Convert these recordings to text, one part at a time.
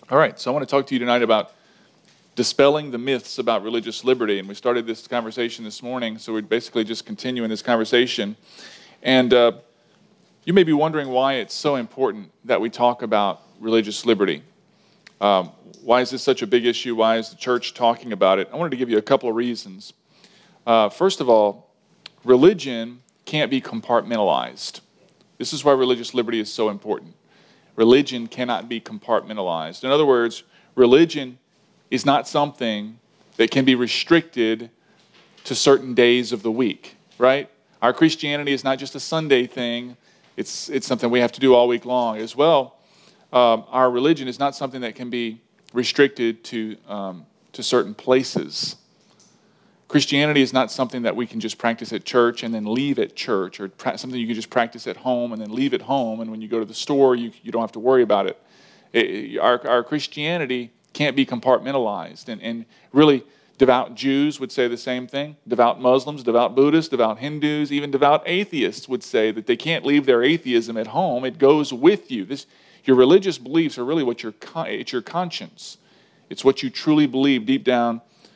All right, so I want to talk to you tonight about dispelling the myths about religious liberty. And we started this conversation this morning, so we're basically just continuing this conversation. And you may be wondering why it's so important that we talk about religious liberty. Why is this such a big issue? Why is the church talking about it? I wanted to give you a couple of reasons. First of all, religion can't be compartmentalized. This is why religious liberty is so important. Religion cannot be compartmentalized. In other words, religion is not something that can be restricted to certain days of the week, right? Our Christianity is not just a Sunday thing. It's something we have to do all week long as well. Our religion is not something that can be restricted to certain places. Christianity is not something that we can just practice at church and then leave at church, or something you can just practice at home and then leave at home, and when you go to the store, you don't have to worry about it. Our Christianity can't be compartmentalized, and really, devout Jews would say the same thing. Devout Muslims, devout Buddhists, devout Hindus, even devout atheists would say that they can't leave their atheism at home. It goes with you. Your religious beliefs are really it's your conscience. It's what you truly believe deep down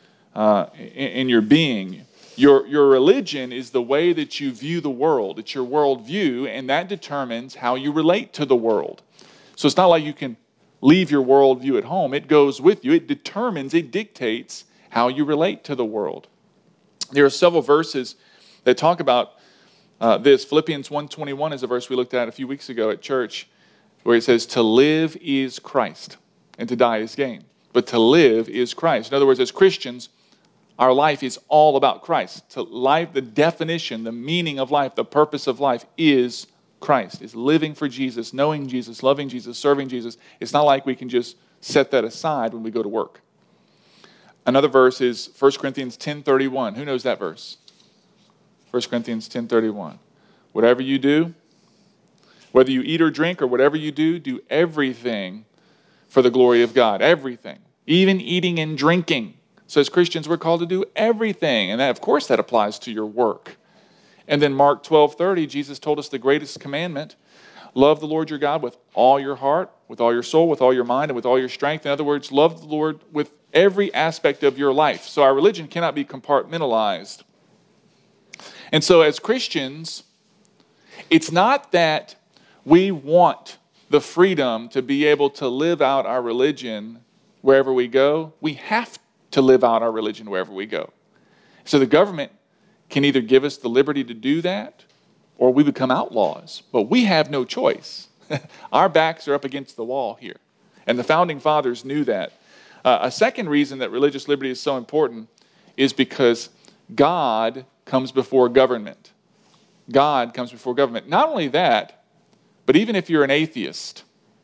in your being. Your religion is the way that you view the world. It's your worldview, and that determines how you relate to the world. So it's not like you can leave your worldview at home. It goes with you. It dictates how you relate to the world. There are several verses that talk about this. Philippians 1:21 is a verse we looked at a few weeks ago at church, where it says, to live is Christ, and to die is gain. But to live is Christ. In other words, as Christians, our life is all about Christ. The definition, the meaning of life, the purpose of life is Christ. Is living for Jesus, knowing Jesus, loving Jesus, serving Jesus. It's not like we can just set that aside when we go to work. Another verse is 1 Corinthians 10:31. Who knows that verse? 1 Corinthians 10:31. Whatever you do, whether you eat or drink or whatever you do, do everything for the glory of God. Everything. Even eating and drinking. So as Christians, we're called to do everything. And that, of course, that applies to your work. And then Mark 12:30, Jesus told us the greatest commandment. Love the Lord your God with all your heart, with all your soul, with all your mind, and with all your strength. In other words, love the Lord with every aspect of your life. So our religion cannot be compartmentalized. And so as Christians, it's not that we want the freedom to be able to live out our religion wherever we go. We have to live out our religion wherever we go. So the government can either give us the liberty to do that, or we become outlaws. But we have no choice. Our backs are up against the wall here. And the founding fathers knew that. A second reason that religious liberty is so important is because God comes before government. God comes before government. Not only that, but even if you're an atheist,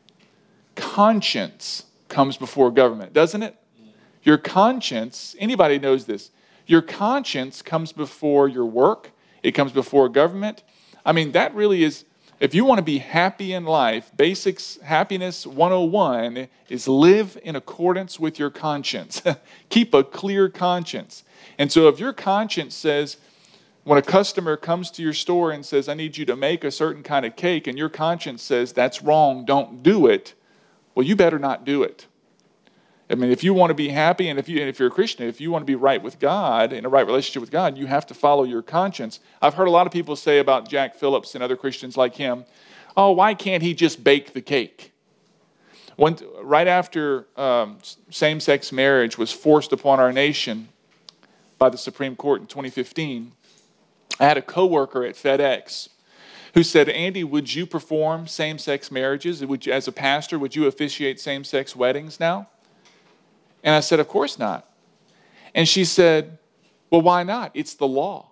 conscience comes before government, doesn't it? Your conscience, anybody knows this, your conscience comes before your work. It comes before government. I mean, that really is, if you want to be happy in life, Basics Happiness 101 is live in accordance with your conscience. Keep a clear conscience. And so if your conscience says, when a customer comes to your store and says, I need you to make a certain kind of cake, and your conscience says, that's wrong, don't do it, well, you better not do it. I mean, if you want to be happy, and if you're a Christian, if you want to be right with God, in a right relationship with God, you have to follow your conscience. I've heard a lot of people say about Jack Phillips and other Christians like him, oh, why can't he just bake the cake? Right after same-sex marriage was forced upon our nation by the Supreme Court in 2015, I had a coworker at FedEx who said, Andy, would you perform same-sex marriages? As a pastor, would you officiate same-sex weddings now? And I said, of course not. And she said, well, why not? It's the law.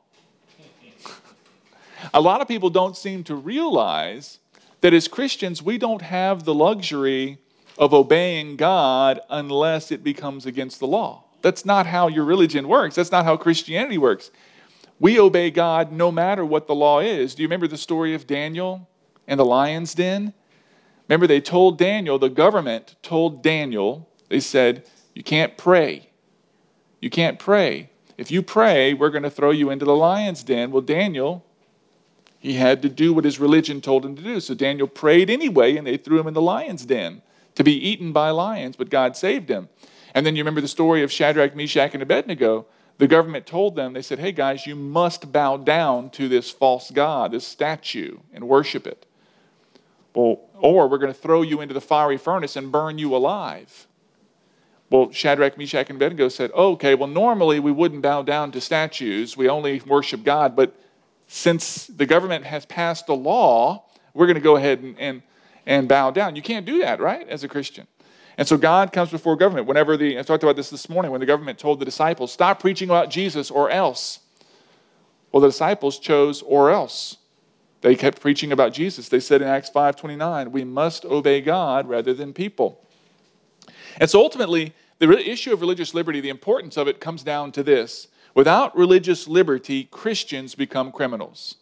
A lot of people don't seem to realize that as Christians, we don't have the luxury of obeying God unless it becomes against the law. That's not how your religion works. That's not how Christianity works. We obey God no matter what the law is. Do you remember the story of Daniel and the lion's den? Remember, they told Daniel, the government told Daniel, they said, you can't pray. You can't pray. If you pray, we're going to throw you into the lion's den. Well, Daniel, he had to do what his religion told him to do. So Daniel prayed anyway, and they threw him in the lion's den. to be eaten by lions, but God saved him. And then you remember the story of Shadrach, Meshach, and Abednego. The government told them, they said, hey guys, you must bow down to this false god, this statue, and worship it. Well, or we're going to throw you into the fiery furnace and burn you alive. Well, Shadrach, Meshach, and Abednego said, okay, well, normally we wouldn't bow down to statues. We only worship God. But since the government has passed a law, we're going to go ahead and bow down. You can't do that, right, as a Christian. And so God comes before government. I talked about this morning, when the government told the disciples, stop preaching about Jesus or else. Well, the disciples chose or else. They kept preaching about Jesus. They said in Acts 5:29, we must obey God rather than people. And so ultimately, the issue of religious liberty, the importance of it comes down to this. Without religious liberty, Christians become criminals.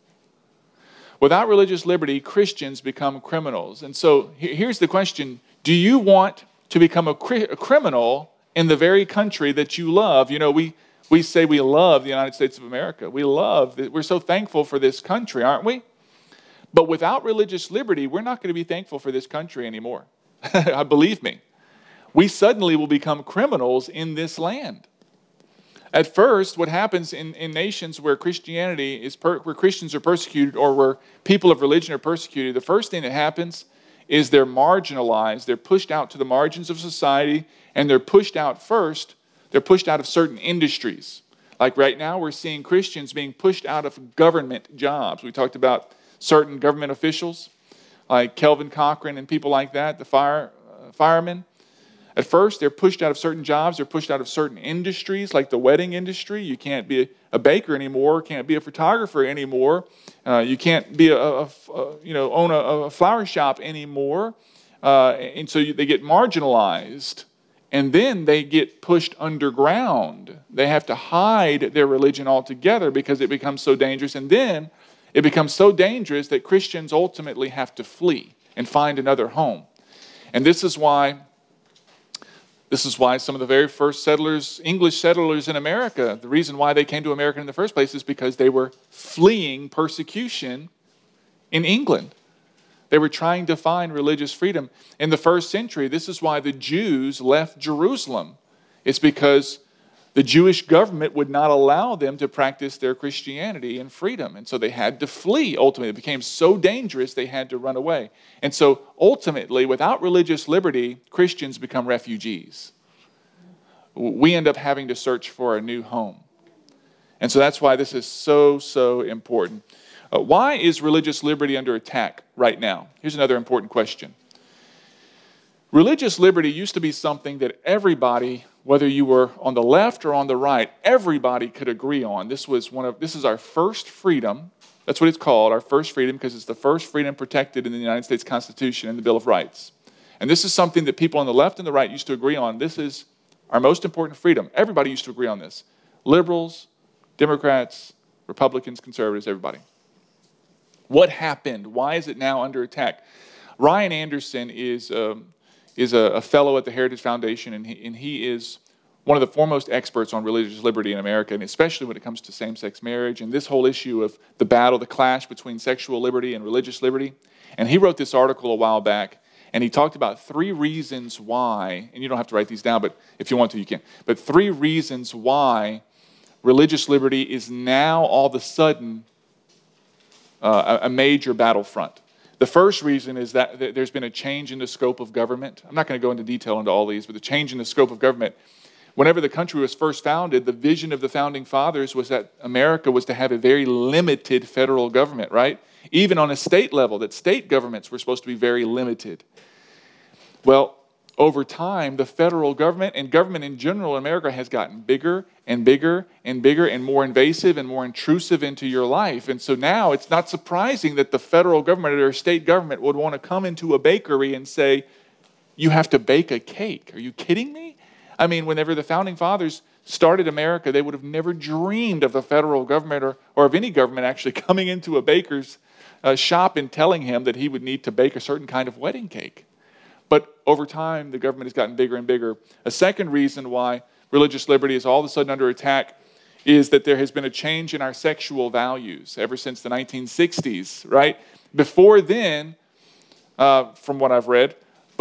Without religious liberty, Christians become criminals. And so here's the question. Do you want to become a criminal in the very country that you love? You know, we say we love the United States of America. We're so thankful for this country, aren't we? But without religious liberty, we're not going to be thankful for this country anymore. Believe me. We suddenly will become criminals in this land. At first, what happens in nations where where Christians are persecuted, or where people of religion are persecuted, the first thing that happens is they're marginalized. They're pushed out to the margins of society, and they're pushed out first. They're pushed out of certain industries. Like right now, we're seeing Christians being pushed out of government jobs. We talked about certain government officials, like Kelvin Cochran and people like that, the firemen. At first, they're pushed out of certain jobs. They're pushed out of certain industries, like the wedding industry. You can't be a baker anymore. Can't be a photographer anymore. You can't be own a flower shop anymore. And so they get marginalized, and then they get pushed underground. They have to hide their religion altogether because it becomes so dangerous. And then it becomes so dangerous that Christians ultimately have to flee and find another home. And this is why some of the very first English settlers in America, the reason why they came to America in the first place is because they were fleeing persecution in England. They were trying to find religious freedom. In the first century, this is why the Jews left Jerusalem. It's because the Jewish government would not allow them to practice their Christianity in freedom. And so they had to flee. Ultimately, it became so dangerous they had to run away. And so ultimately, without religious liberty, Christians become refugees. We end up having to search for a new home. And so that's why this is so, so important. Why is religious liberty under attack right now? Here's another important question. Religious liberty used to be something that everybody, whether you were on the left or on the right, everybody could agree on. This is our first freedom. That's what it's called, our first freedom, because it's the first freedom protected in the United States Constitution and the Bill of Rights. And this is something that people on the left and the right used to agree on. This is our most important freedom. Everybody used to agree on this. Liberals, Democrats, Republicans, conservatives, everybody. What happened? Why is it now under attack? Ryan Anderson is a fellow at the Heritage Foundation, and he is one of the foremost experts on religious liberty in America, and especially when it comes to same-sex marriage and this whole issue of the clash between sexual liberty and religious liberty. And he wrote this article a while back, and he talked about 3 reasons why, and you don't have to write these down, but if you want to, you can. But 3 reasons why religious liberty is now all of a sudden a major battlefront. The first reason is that there's been a change in the scope of government. I'm not going to go into detail into all these, but the change in the scope of government. Whenever the country was first founded, the vision of the founding fathers was that America was to have a very limited federal government, right? Even on a state level, that state governments were supposed to be very limited. Well, over time, the federal government and government in general in America has gotten bigger and bigger and bigger and more invasive and more intrusive into your life. And so now it's not surprising that the federal government or state government would want to come into a bakery and say, you have to bake a cake. Are you kidding me? I mean, whenever the founding fathers started America, they would have never dreamed of the federal government or of any government actually coming into a baker's shop and telling him that he would need to bake a certain kind of wedding cake. But over time, the government has gotten bigger and bigger. A second reason why religious liberty is all of a sudden under attack is that there has been a change in our sexual values ever since the 1960s, right? Before then, from what I've read, but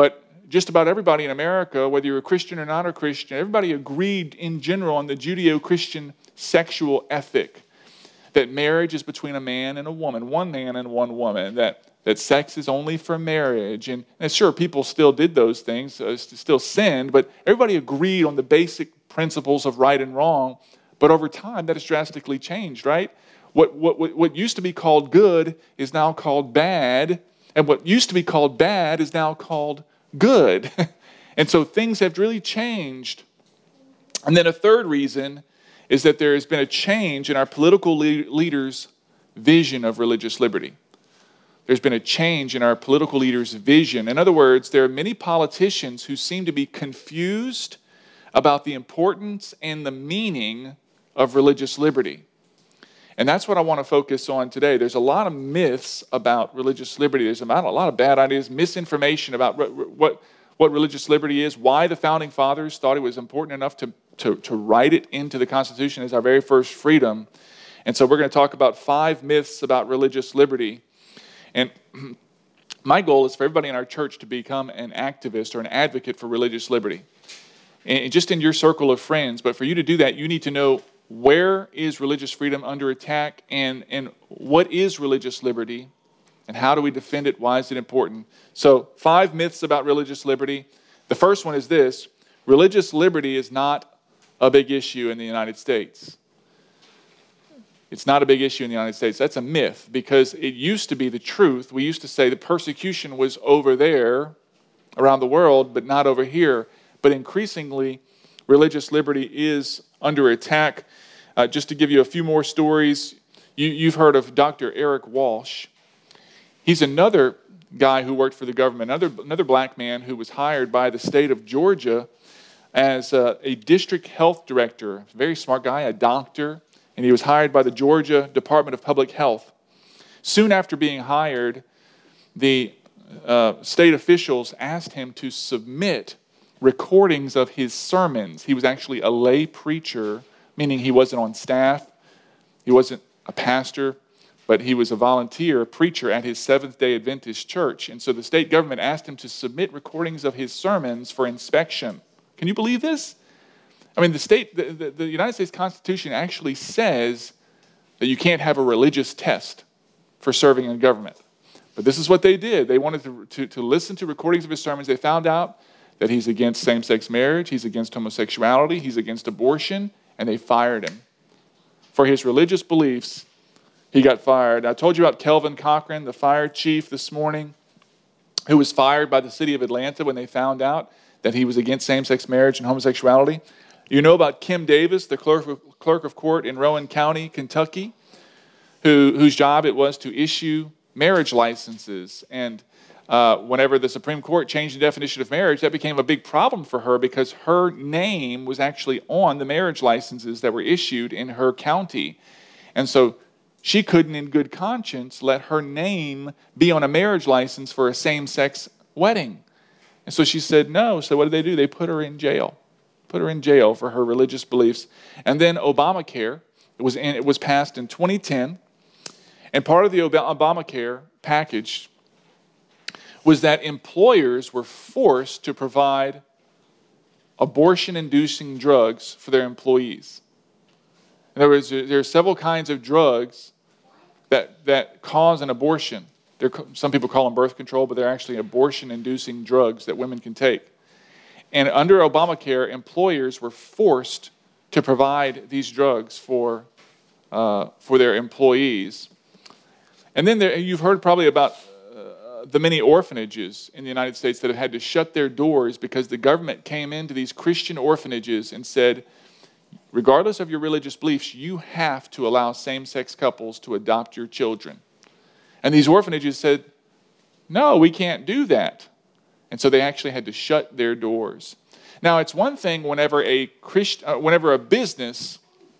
just about everybody in America, whether you're a Christian or not a Christian, everybody agreed in general on the Judeo-Christian sexual ethic, that marriage is between a man and a woman, one man and one woman, that sex is only for marriage. And sure, people still did those things, still sinned, but everybody agreed on the basic principles of right and wrong. But over time, that has drastically changed, right? What used to be called good is now called bad, and what used to be called bad is now called good. And so things have really changed. And then a third reason is that there has been a change in our political leaders' vision of religious liberty. There's been a change in our political leaders' vision. In other words, there are many politicians who seem to be confused about the importance and the meaning of religious liberty. And that's what I want to focus on today. There's a lot of myths about religious liberty. There's a lot of bad ideas, misinformation about what religious liberty is, why the Founding Fathers thought it was important enough to write it into the Constitution as our very first freedom. And so we're going to talk about 5 myths about religious liberty. And my goal is for everybody in our church to become an activist or an advocate for religious liberty. And just in your circle of friends, but for you to do that, you need to know where is religious freedom under attack and what is religious liberty and how do we defend it, why is it important. So 5 myths about religious liberty. The first one is this: religious liberty is not a big issue in the United States. It's not a big issue in the United States. That's a myth because it used to be the truth. We used to say the persecution was over there around the world, but not over here. But increasingly, religious liberty is under attack. Just to give you a few more stories, you've heard of Dr. Eric Walsh. He's another guy who worked for the government, another black man who was hired by the state of Georgia as a district health director. Very smart guy, a doctor. And he was hired by the Georgia Department of Public Health. Soon after being hired, the state officials asked him to submit recordings of his sermons. He was actually a lay preacher, meaning he wasn't on staff, he wasn't a pastor, but he was a volunteer preacher at his Seventh-day Adventist church. And so the state government asked him to submit recordings of his sermons for inspection. Can you believe this? I mean, the United States Constitution actually says that you can't have a religious test for serving in government. But this is what they did. They wanted to listen to recordings of his sermons. They found out that he's against same-sex marriage, he's against homosexuality, he's against abortion, and they fired him. For his religious beliefs, he got fired. I told you about Kelvin Cochran, the fire chief this morning, who was fired by the city of Atlanta when they found out that he was against same-sex marriage and homosexuality. You know about Kim Davis, the clerk of court in Rowan County, Kentucky, whose job it was to issue marriage licenses. And whenever the Supreme Court changed the definition of marriage, that became a big problem for her because her name was actually on the marriage licenses that were issued in her county. And so she couldn't in good conscience let her name be on a marriage license for a same-sex wedding. And so she said no. So what did they do? They put her in jail. Put her in jail for her religious beliefs. And then Obamacare, it was passed in 2010. And part of the Obamacare package was that employers were forced to provide abortion-inducing drugs for their employees. In other words, there are several kinds of drugs that cause an abortion. Some people call them birth control, but they're actually abortion-inducing drugs that women can take. And under Obamacare, employers were forced to provide these drugs for their employees. And then you've heard probably about the many orphanages in the United States that have had to shut their doors because the government came into these Christian orphanages and said, regardless of your religious beliefs, you have to allow same-sex couples to adopt your children. And these orphanages said, no, we can't do that. And so they actually had to shut their doors. Now, it's one thing whenever a business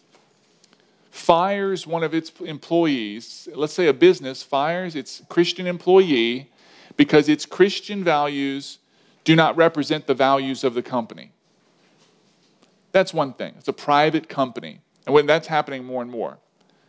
fires one of its employees. Let's say a business fires its Christian employee because its Christian values do not represent the values of the company. That's one thing. It's a private company. And when that's happening more and more.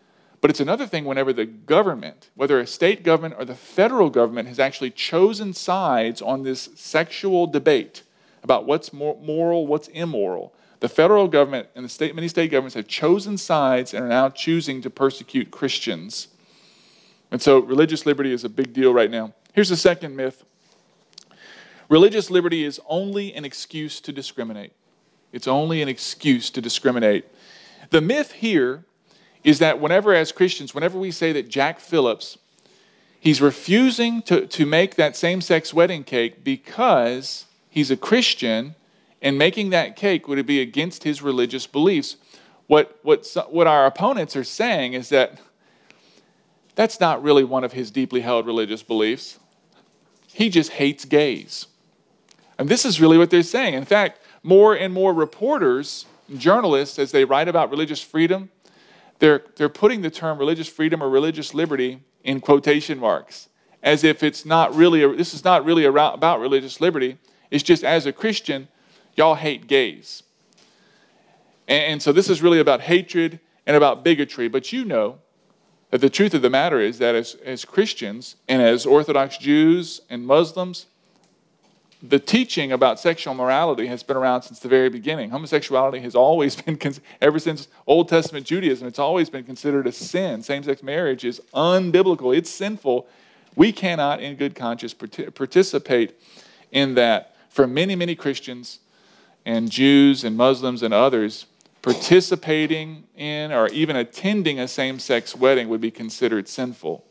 But it's another thing whenever the government, whether a state government or the federal government, has actually chosen sides on this sexual debate about what's moral, what's immoral. The federal government and many state governments have chosen sides and are now choosing to persecute Christians. And so religious liberty is a big deal right now. Here's the second myth. Religious liberty is only an excuse to discriminate. It's only an excuse to discriminate. The myth here is that whenever as Christians, whenever we say that Jack Phillips, he's refusing to make that same-sex wedding cake because he's a Christian, and making that cake would be against his religious beliefs. What our opponents are saying is that that's not really one of his deeply held religious beliefs. He just hates gays. And this is really what they're saying. In fact, more and more reporters, journalists, as they write about religious freedom, they're putting the term religious freedom or religious liberty in quotation marks, as if this is not really about religious liberty. It's just, as a Christian, y'all hate gays. And so this is really about hatred and about bigotry. But you know that the truth of the matter is that as Christians and as Orthodox Jews and Muslims, the teaching about sexual morality has been around since the very beginning. Homosexuality has always been, ever since Old Testament Judaism, it's always been considered a sin. Same-sex marriage is unbiblical. It's sinful. We cannot, in good conscience, participate in that. For many, many Christians and Jews and Muslims and others, participating in or even attending a same-sex wedding would be considered sinful.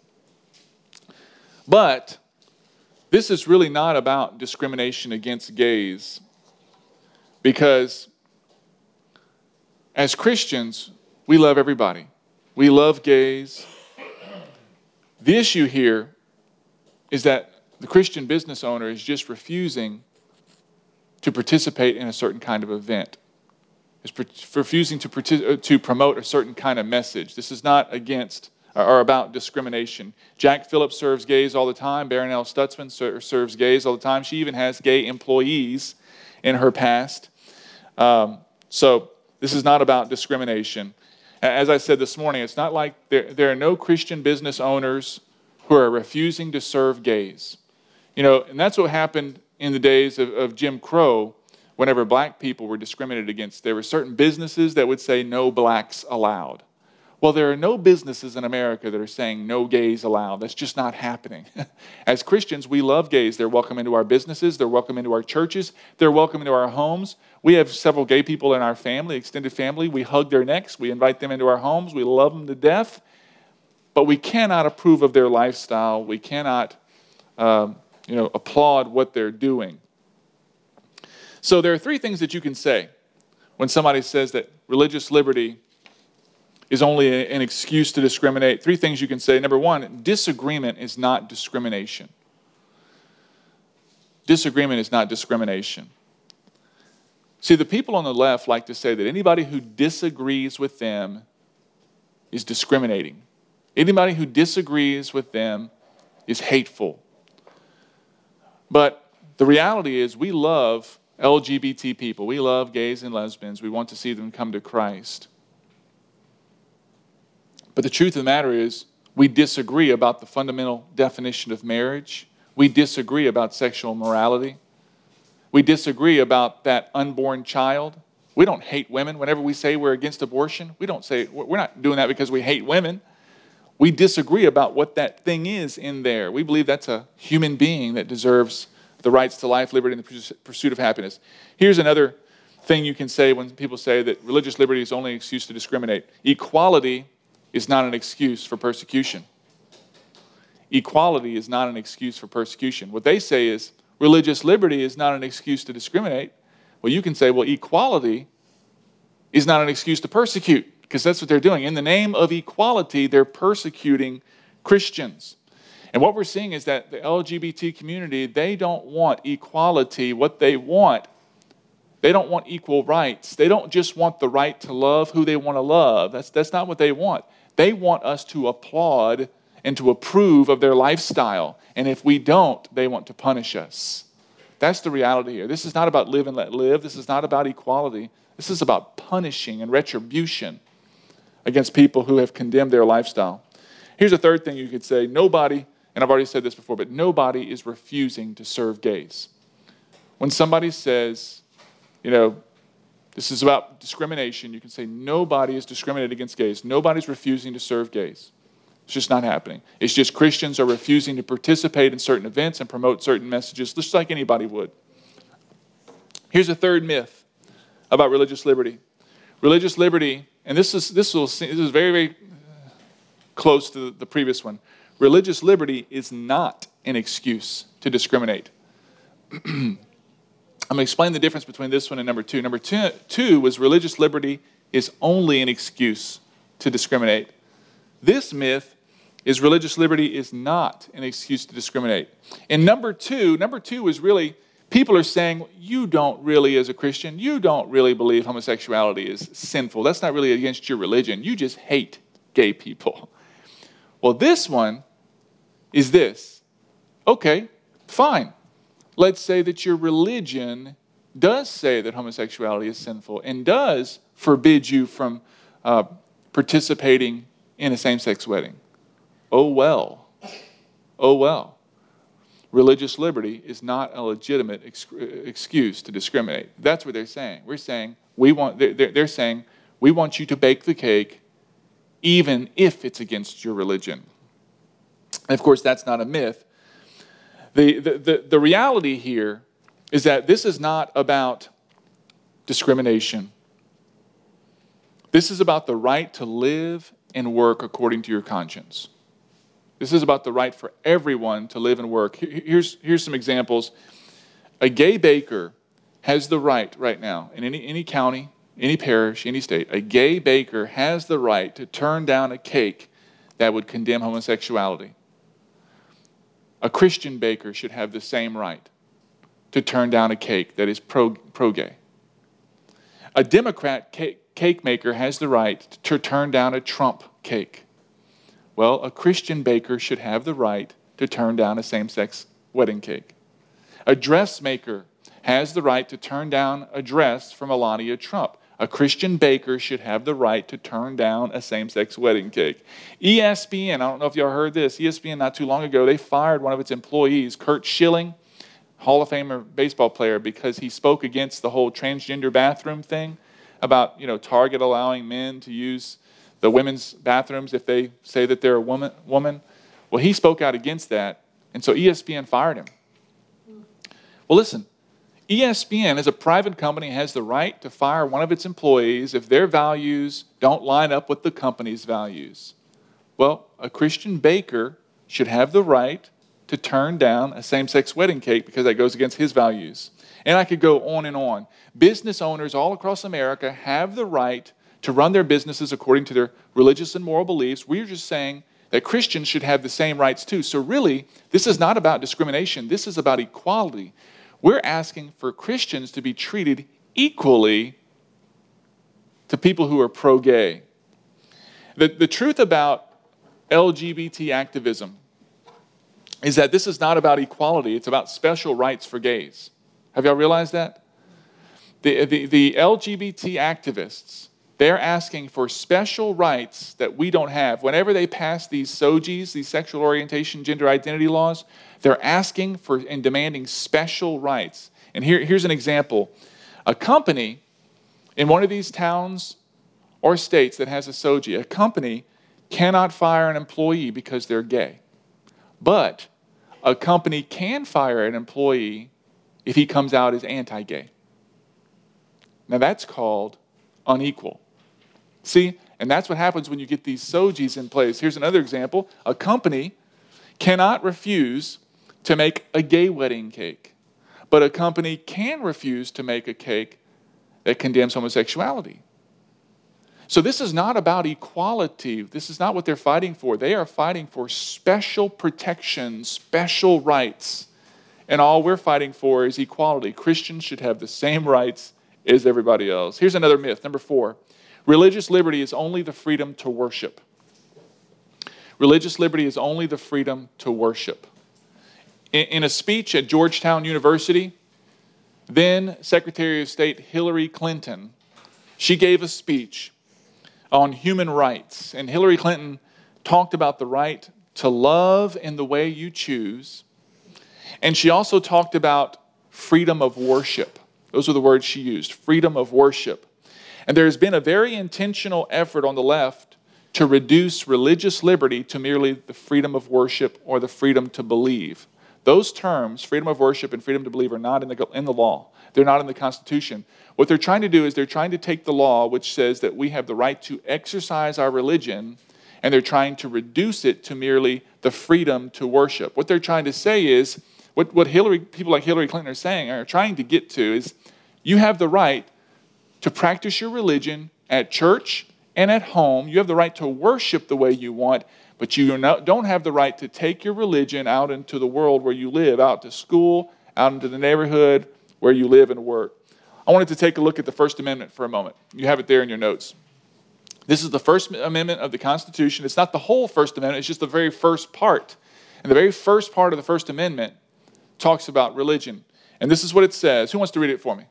But this is really not about discrimination against gays, because as Christians, we love everybody. We love gays. The issue here is that the Christian business owner is just refusing to participate in a certain kind of event. Is refusing to promote a certain kind of message. This is not against or about discrimination. Jack Phillips serves gays all the time. Barronelle Stutzman serves gays all the time. She even has gay employees in her past. So this is not about discrimination. As I said this morning, it's not like there are no Christian business owners who are refusing to serve gays. You know, and that's what happened in the days of Jim Crow. Whenever black people were discriminated against, there were certain businesses that would say no blacks allowed. Well, there are no businesses in America that are saying no gays allowed. That's just not happening. As Christians, we love gays. They're welcome into our businesses. They're welcome into our churches. They're welcome into our homes. We have several gay people in our family, extended family. We hug their necks. We invite them into our homes. We love them to death. But we cannot approve of their lifestyle. We cannot applaud what they're doing. So there are three things that you can say when somebody says that religious liberty is only an excuse to discriminate. Three things you can say. Number one, disagreement is not discrimination. Disagreement is not discrimination. See, the people on the left like to say that anybody who disagrees with them is discriminating. Anybody who disagrees with them is hateful. But the reality is we love LGBT people. We love gays and lesbians. We want to see them come to Christ. But the truth of the matter is, we disagree about the fundamental definition of marriage. We disagree about sexual morality. We disagree about that unborn child. We don't hate women. Whenever we say we're against abortion, we're not doing that because we hate women. We disagree about what that thing is in there. We believe that's a human being that deserves the rights to life, liberty, and the pursuit of happiness. Here's another thing you can say when people say that religious liberty is only an excuse to discriminate. Equality is not an excuse for persecution. Equality is not an excuse for persecution. What they say is religious liberty is not an excuse to discriminate. Well, you can say, well, equality is not an excuse to persecute, because that's what they're doing. In the name of equality, they're persecuting Christians. And what we're seeing is that the LGBT community, they don't want equality. What they want, they don't want equal rights. They don't just want the right to love who they want to love. That's not what they want. They want us to applaud and to approve of their lifestyle. And if we don't, they want to punish us. That's the reality here. This is not about live and let live. This is not about equality. This is about punishing and retribution against people who have condemned their lifestyle. Here's a third thing you could say. Nobody, and I've already said this before, but nobody is refusing to serve gays. When somebody says, this is about discrimination, you can say nobody is discriminated against gays. Nobody's refusing to serve gays. It's just not happening. It's just Christians are refusing to participate in certain events and promote certain messages, just like anybody would. Here's a third myth about religious liberty. Religious liberty, and this is very, very close to the previous one. Religious liberty is not an excuse to discriminate. I'm going to explain the difference between this one and number two. Number two was religious liberty is only an excuse to discriminate. This myth is religious liberty is not an excuse to discriminate. And number two is really, people are saying, you don't really, as a Christian, you don't really believe homosexuality is sinful. That's not really against your religion. You just hate gay people. Well, this one is this. Okay, fine. Let's say that your religion does say that homosexuality is sinful and does forbid you from participating in a same-sex wedding. Oh well. Religious liberty is not a legitimate excuse to discriminate. That's what they're saying. They're saying we want you to bake the cake even if it's against your religion. And of course, that's not a myth. The reality here is that this is not about discrimination. This is about the right to live and work according to your conscience. This is about the right for everyone to live and work. Here's some examples. A gay baker has the right now, in any county, any parish, any state, a gay baker has the right to turn down a cake that would condemn homosexuality. A Christian baker should have the same right to turn down a cake that is pro-gay. A Democrat cake maker has the right to turn down a Trump cake. Well, a Christian baker should have the right to turn down a same-sex wedding cake. A dressmaker has the right to turn down a dress from Melania Trump. A Christian baker should have the right to turn down a same-sex wedding cake. ESPN, I don't know if y'all heard this, ESPN not too long ago, they fired one of its employees, Curt Schilling, Hall of Famer baseball player, because he spoke against the whole transgender bathroom thing about, Target allowing men to use the women's bathrooms if they say that they're a woman. Well, he spoke out against that, and so ESPN fired him. Well, listen, ESPN, as a private company, has the right to fire one of its employees if their values don't line up with the company's values. Well, a Christian baker should have the right to turn down a same-sex wedding cake because that goes against his values. And I could go on and on. Business owners all across America have the right to run their businesses according to their religious and moral beliefs. We're just saying that Christians should have the same rights too. So really, this is not about discrimination. This is about equality. We're asking for Christians to be treated equally to people who are pro-gay. The truth about LGBT activism is that this is not about equality. It's about special rights for gays. Have y'all realized that? The LGBT activists, they're asking for special rights that we don't have. Whenever they pass these SOGIs, these sexual orientation, gender identity laws, they're asking for and demanding special rights. And here's an example. A company in one of these towns or states that has a SOGI, a company cannot fire an employee because they're gay. But a company can fire an employee if he comes out as anti-gay. Now that's called unequal. See, and that's what happens when you get these SOGIs in place. Here's another example. A company cannot refuse to make a gay wedding cake, but a company can refuse to make a cake that condemns homosexuality. So this is not about equality. This is not what they're fighting for. They are fighting for special protection, special rights. And all we're fighting for is equality. Christians should have the same rights as everybody else. Here's another myth, number 4. Religious liberty is only the freedom to worship. Religious liberty is only the freedom to worship. In a speech at Georgetown University, then Secretary of State Hillary Clinton, she gave a speech on human rights. And Hillary Clinton talked about the right to love in the way you choose. And she also talked about freedom of worship. Those are the words she used, freedom of worship. And there has been a very intentional effort on the left to reduce religious liberty to merely the freedom of worship or the freedom to believe. Those terms, freedom of worship and freedom to believe, are not in the law. They're not in the Constitution. What they're trying to do is they're trying to take the law, which says that we have the right to exercise our religion, and they're trying to reduce it to merely the freedom to worship. What they're trying to say is, what people like Hillary Clinton are saying, are trying to get to, is you have the right to practice your religion at church and at home. You have the right to worship the way you want, but you don't have the right to take your religion out into the world where you live, out to school, out into the neighborhood where you live and work. I wanted to take a look at the First Amendment for a moment. You have it there in your notes. This is the First Amendment of the Constitution. It's not the whole First Amendment, it's just the very first part. And the very first part of the First Amendment talks about religion. And this is what it says. Who wants to read it for me?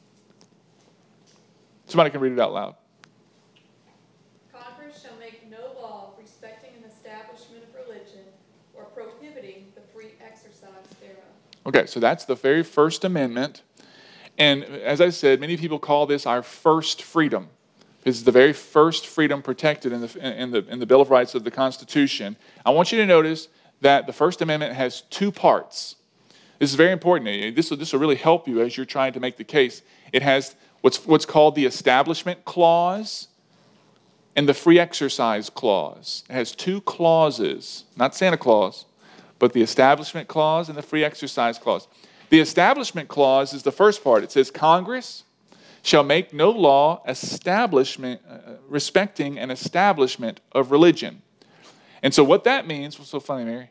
Somebody can read it out loud. Congress shall make no law respecting an establishment of religion or prohibiting the free exercise thereof. Okay, so that's the very First Amendment. And as I said, many people call this our first freedom. This is the very first freedom protected in the Bill of Rights of the Constitution. I want you to notice that the First Amendment has two parts. This is very important. This will really help you as you're trying to make the case. It has what's called the Establishment Clause and the Free Exercise Clause. It has two clauses, not Santa Claus, but the Establishment Clause and the Free Exercise Clause. The Establishment Clause is the first part. It says, Congress shall make no law respecting an establishment of religion. And so what that means, what's so funny, Mary?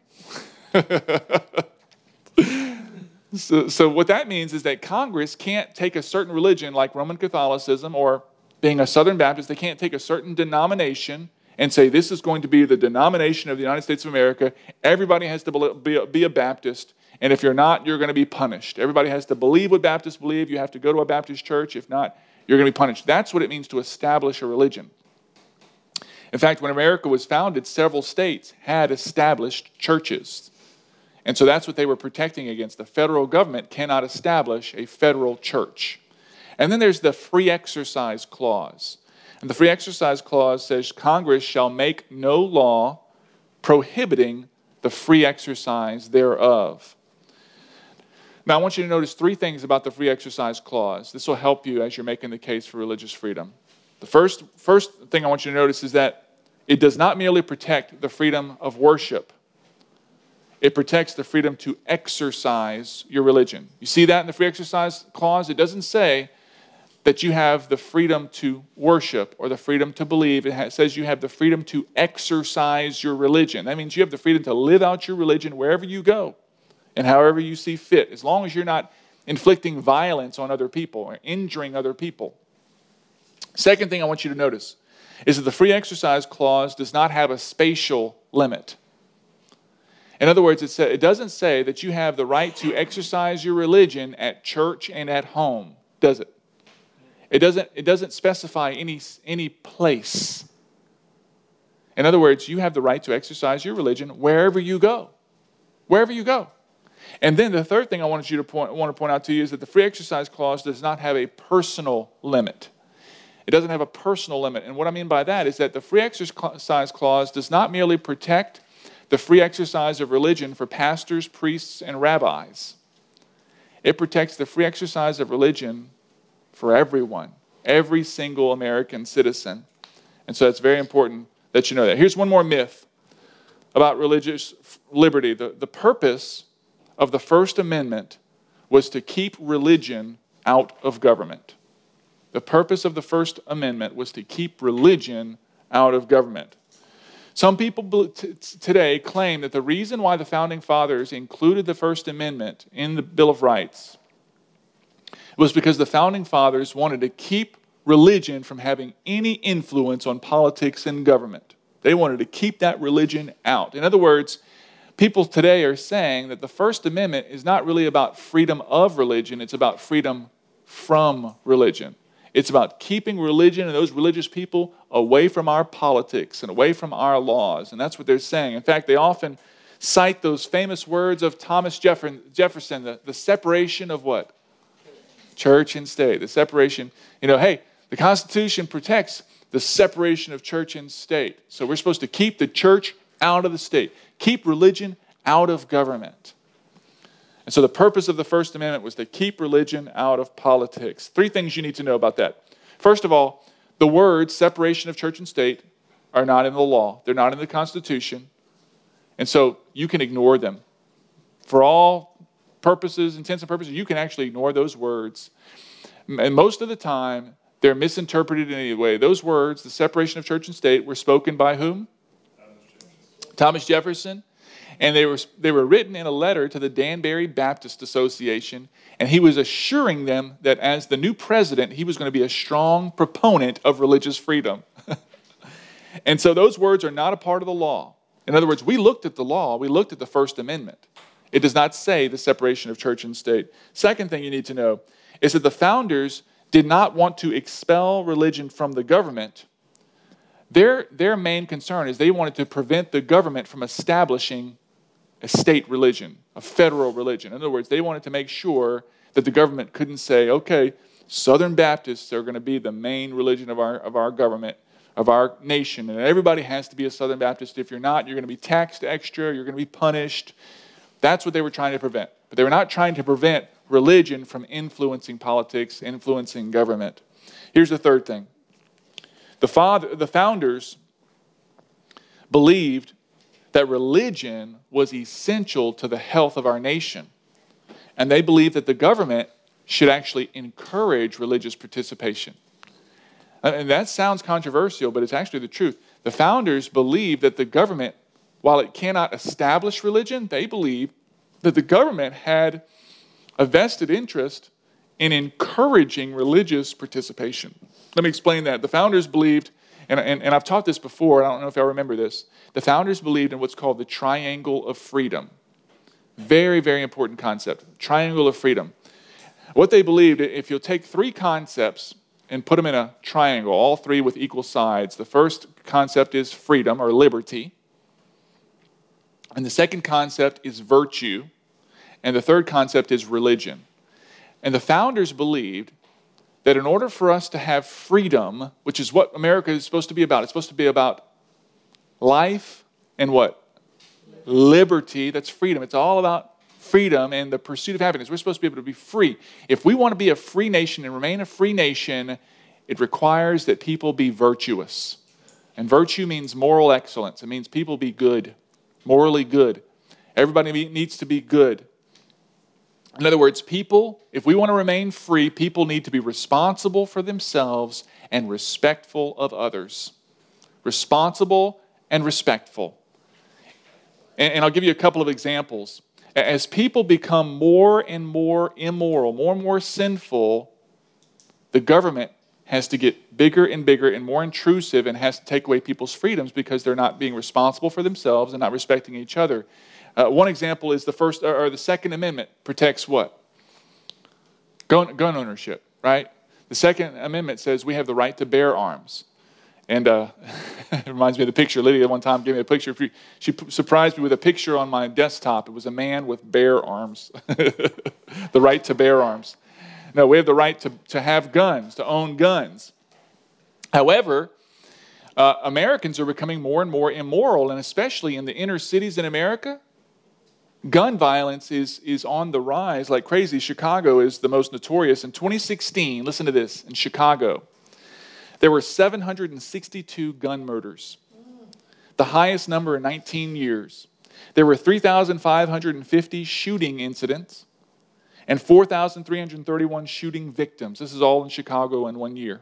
So what that means is that Congress can't take a certain religion like Roman Catholicism, or being a Southern Baptist, they can't take a certain denomination and say this is going to be the denomination of the United States of America. Everybody has to be a Baptist, and if you're not, you're going to be punished. Everybody has to believe what Baptists believe. You have to go to a Baptist church. If not, you're going to be punished. That's what it means to establish a religion. In fact, when America was founded, several states had established churches. And so that's what they were protecting against. The federal government cannot establish a federal church. And then there's the Free Exercise Clause. And the Free Exercise Clause says Congress shall make no law prohibiting the free exercise thereof. Now I want you to notice three things about the Free Exercise Clause. This will help you as you're making the case for religious freedom. The first thing I want you to notice is that it does not merely protect the freedom of worship. It protects the freedom to exercise your religion. You see that in the Free Exercise Clause? It doesn't say that you have the freedom to worship or the freedom to believe. It says you have the freedom to exercise your religion. That means you have the freedom to live out your religion wherever you go and however you see fit, as long as you're not inflicting violence on other people or injuring other people. Second thing I want you to notice is that the Free Exercise Clause does not have a spatial limit. In other words, it doesn't say that you have the right to exercise your religion at church and at home, does it? It doesn't specify any place. In other words, you have the right to exercise your religion wherever you go. Wherever you go. And then the third thing I want to point out to you is that the Free Exercise Clause does not have a personal limit. It doesn't have a personal limit. And what I mean by that is that the Free Exercise Clause does not merely protect the free exercise of religion for pastors, priests, and rabbis. It protects the free exercise of religion for everyone, every single American citizen. And so it's very important that you know that. Here's one more myth about religious liberty. The purpose of the First Amendment was to keep religion out of government. The purpose of the First Amendment was to keep religion out of government. Some people today claim that the reason why the Founding Fathers included the First Amendment in the Bill of Rights was because the Founding Fathers wanted to keep religion from having any influence on politics and government. They wanted to keep that religion out. In other words, people today are saying that the First Amendment is not really about freedom of religion, it's about freedom from religion. It's about keeping religion and those religious people away from our politics and away from our laws. And that's what they're saying. In fact, they often cite those famous words of Thomas Jefferson, the separation of what? Church and state. The separation, hey, the Constitution protects the separation of church and state. So we're supposed to keep the church out of the state. Keep religion out of government. And so the purpose of the First Amendment was to keep religion out of politics. 3 things you need to know about that. First of all, the words separation of church and state are not in the law. They're not in the Constitution. And so you can ignore them. For all purposes, intents and purposes, you can actually ignore those words. And most of the time, they're misinterpreted in any way. Those words, the separation of church and state, were spoken by whom? Thomas Jefferson. And they were written in a letter to the Danbury Baptist Association, and he was assuring them that as the new president, he was going to be a strong proponent of religious freedom. And so those words are not a part of the law. In other words, we looked at the law, we looked at the First Amendment. It does not say the separation of church and state. Second thing you need to know is that the founders did not want to expel religion from the government. Their main concern is they wanted to prevent the government from establishing a state religion, a federal religion. In other words, they wanted to make sure that the government couldn't say, okay, Southern Baptists are going to be the main religion of our government, of our nation, and everybody has to be a Southern Baptist. If you're not, you're going to be taxed extra, you're going to be punished. That's what they were trying to prevent. But they were not trying to prevent religion from influencing politics, influencing government. Here's the third thing. The founders believed that religion was essential to the health of our nation. And they believed that the government should actually encourage religious participation. And that sounds controversial, but it's actually the truth. The founders believed that the government, while it cannot establish religion, they believed that the government had a vested interest in encouraging religious participation. Let me explain that. The founders believed, and I've taught this before, I don't know if I remember this. The founders believed in what's called the triangle of freedom. Very, very important concept. Triangle of freedom. What they believed, if you'll take 3 concepts and put them in a triangle, all 3 with equal sides, the first concept is freedom or liberty. And the second concept is virtue. And the third concept is religion. And the founders believed that in order for us to have freedom, which is what America is supposed to be about, it's supposed to be about life and what? Liberty. That's freedom. It's all about freedom and the pursuit of happiness. We're supposed to be able to be free. If we want to be a free nation and remain a free nation, it requires that people be virtuous. And virtue means moral excellence. It means people be good, morally good. Everybody needs to be good. In other words, people, if we want to remain free, people need to be responsible for themselves and respectful of others. Responsible and respectful. And I'll give you a couple of examples. As people become more and more immoral, more and more sinful, the government has to get bigger and bigger and more intrusive and has to take away people's freedoms because they're not being responsible for themselves and not respecting each other. One example is the Second Amendment protects what? Gun ownership, right? The Second Amendment says we have the right to bear arms. And it reminds me of the picture. Lydia one time gave me a picture. She surprised me with a picture on my desktop. It was a man with bare arms. The right to bear arms. No, we have the right to have guns, to own guns. However, Americans are becoming more and more immoral, and especially in the inner cities in America, gun violence is on the rise like crazy. Chicago is the most notorious. In 2016, listen to this, in Chicago, there were 762 gun murders, the highest number in 19 years. There were 3,550 shooting incidents and 4,331 shooting victims. This is all in Chicago in 1 year.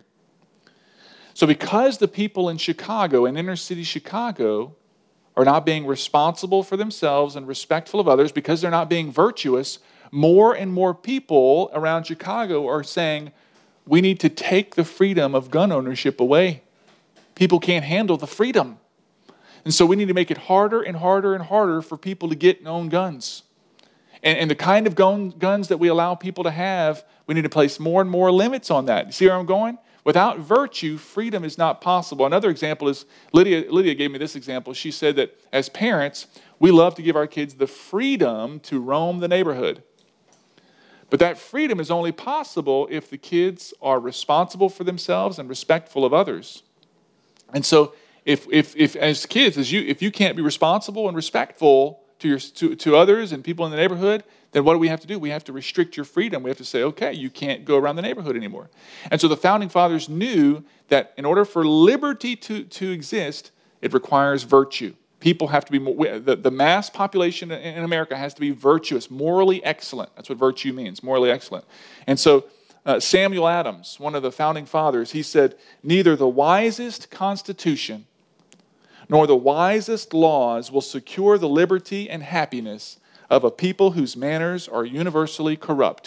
So because the people in Chicago, in inner city Chicago, are not being responsible for themselves and respectful of others, because they're not being virtuous, more and more people around Chicago are saying, we need to take the freedom of gun ownership away. People can't handle the freedom. And so we need to make it harder and harder and harder for people to get and own guns. And the kind of guns that we allow people to have, we need to place more and more limits on that. You see where I'm going? Without virtue, freedom is not possible. Another example is, Lydia gave me this example. She said that as parents, we love to give our kids the freedom to roam the neighborhood. But that freedom is only possible if the kids are responsible for themselves and respectful of others. And so if as kids, if you can't be responsible and respectful to others and people in the neighborhood, then what do we have to do? We have to restrict your freedom. We have to say, okay, you can't go around the neighborhood anymore. And so the founding fathers knew that in order for liberty to exist, it requires virtue. People have to be, the mass population in America has to be virtuous, morally excellent. That's what virtue means, morally excellent. And so Samuel Adams, one of the founding fathers, he said, neither the wisest constitution nor the wisest laws will secure the liberty and happiness of a people whose manners are universally corrupt.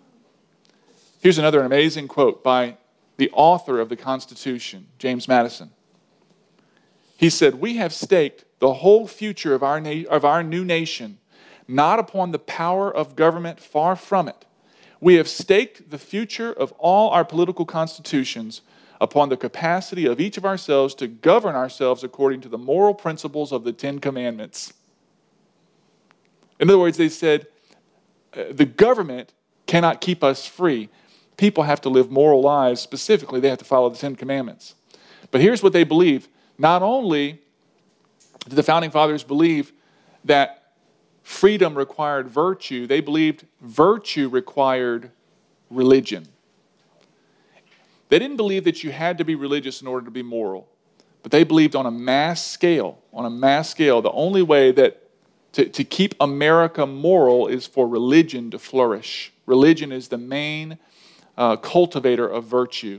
Here's another amazing quote by the author of the Constitution, James Madison. He said, we have staked the whole future of our new nation not upon the power of government, far from it. We have staked the future of all our political constitutions upon the capacity of each of ourselves to govern ourselves according to the moral principles of the Ten Commandments. In other words, they said, the government cannot keep us free. People have to live moral lives. Specifically, they have to follow the Ten Commandments. But here's what they believe. Not only did the founding fathers believe that freedom required virtue, they believed virtue required religion. They didn't believe that you had to be religious in order to be moral, but they believed on a mass scale, the only way that to keep America moral is for religion to flourish. Religion is the main cultivator of virtue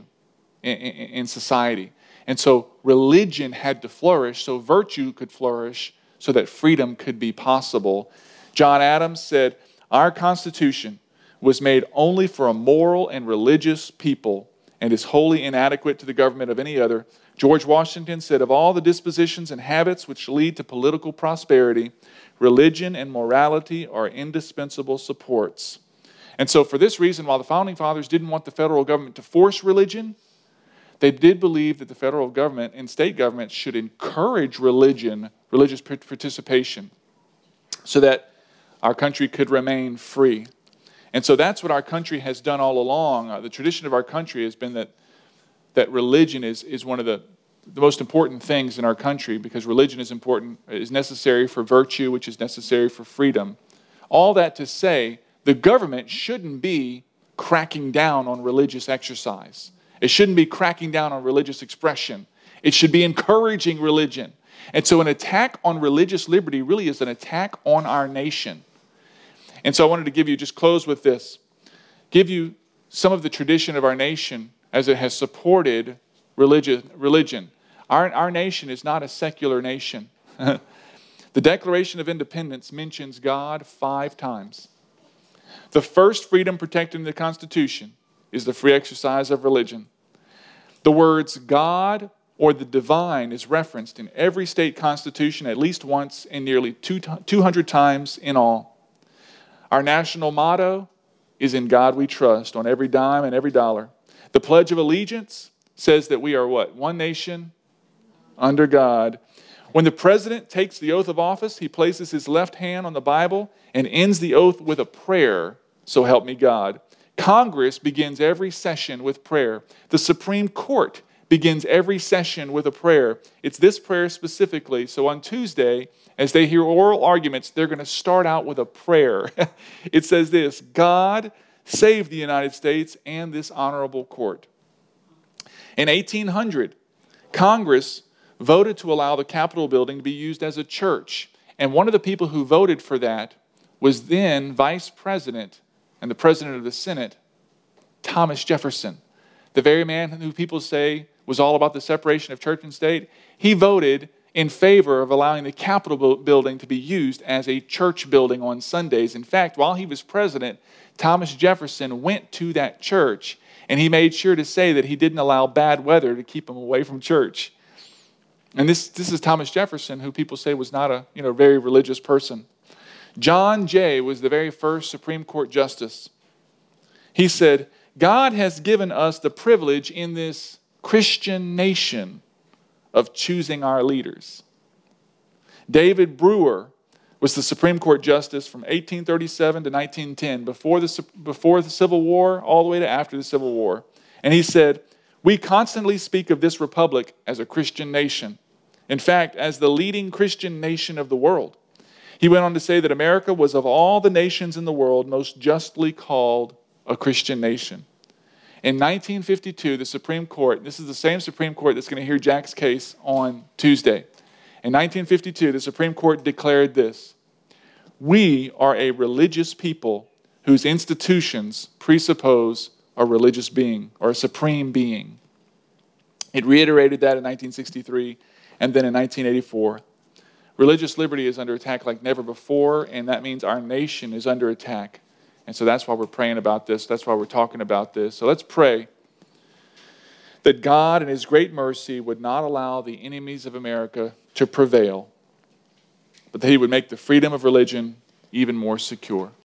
in society. And so religion had to flourish so virtue could flourish so that freedom could be possible. John Adams said, our Constitution was made only for a moral and religious people and is wholly inadequate to the government of any other. George Washington said, of all the dispositions and habits which lead to political prosperity, religion and morality are indispensable supports. And so for this reason, while the founding fathers didn't want the federal government to force religion, they did believe that the federal government and state governments should encourage religious participation, so that our country could remain free. And so that's what our country has done all along. The tradition of our country has been that religion is one of the most important things in our country, because religion is necessary for virtue, which is necessary for freedom. All that to say, the government shouldn't be cracking down on religious exercise. It shouldn't be cracking down on religious expression. It should be encouraging religion. And so an attack on religious liberty really is an attack on our nation. And so I wanted to close with this, give you some of the tradition of our nation as it has supported religion. Our nation is not a secular nation. The Declaration of Independence mentions God 5 times. The first freedom protected in the Constitution is the free exercise of religion. The words God or the divine is referenced in every state constitution at least once and nearly 200 times in all. Our national motto is in God we trust on every dime and every dollar. The Pledge of Allegiance says that we are what? One nation under God. When the president takes the oath of office, he places his left hand on the Bible and ends the oath with a prayer, so help me God. Congress begins every session with prayer. The Supreme Court begins every session with a prayer. It's this prayer specifically. So on Tuesday, as they hear oral arguments, they're going to start out with a prayer. It says this: God save the United States and this honorable court. In 1800, Congress voted to allow the Capitol building to be used as a church. And one of the people who voted for that was then Vice President and the President of the Senate, Thomas Jefferson. The very man who people say was all about the separation of church and state. He voted in favor of allowing the Capitol building to be used as a church building on Sundays. In fact, while he was president, Thomas Jefferson went to that church and he made sure to say that he didn't allow bad weather to keep him away from church. And this is Thomas Jefferson, who people say was not a very religious person. John Jay was the very first Supreme Court justice. He said, God has given us the privilege in this Christian nation of choosing our leaders. David Brewer was the Supreme Court justice from 1837 to 1910, before the Civil War, all the way to after the Civil War. And he said, "We constantly speak of this republic as a Christian nation. In fact, as the leading Christian nation of the world." He went on to say that America was, of all the nations in the world, most justly called a Christian nation. In 1952, the Supreme Court, this is the same Supreme Court that's going to hear Jack's case on Tuesday. In 1952, the Supreme Court declared this: "We are a religious people whose institutions presuppose a religious being or a supreme being." It reiterated that in 1963 and then in 1984. Religious liberty is under attack like never before, and that means our nation is under attack. And so that's why we're praying about this. That's why we're talking about this. So let's pray that God in His great mercy would not allow the enemies of America to prevail, but that He would make the freedom of religion even more secure.